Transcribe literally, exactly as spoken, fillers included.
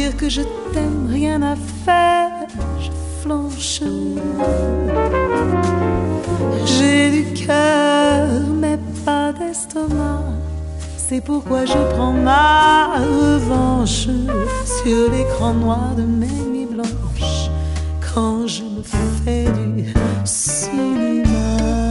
dire que je t'aime, rien à faire, je flanche. J'ai du cœur mais pas d'estomac, c'est pourquoi je prends ma revanche sur l'écran noir de mes nuits blanches quand je me fais du cinéma.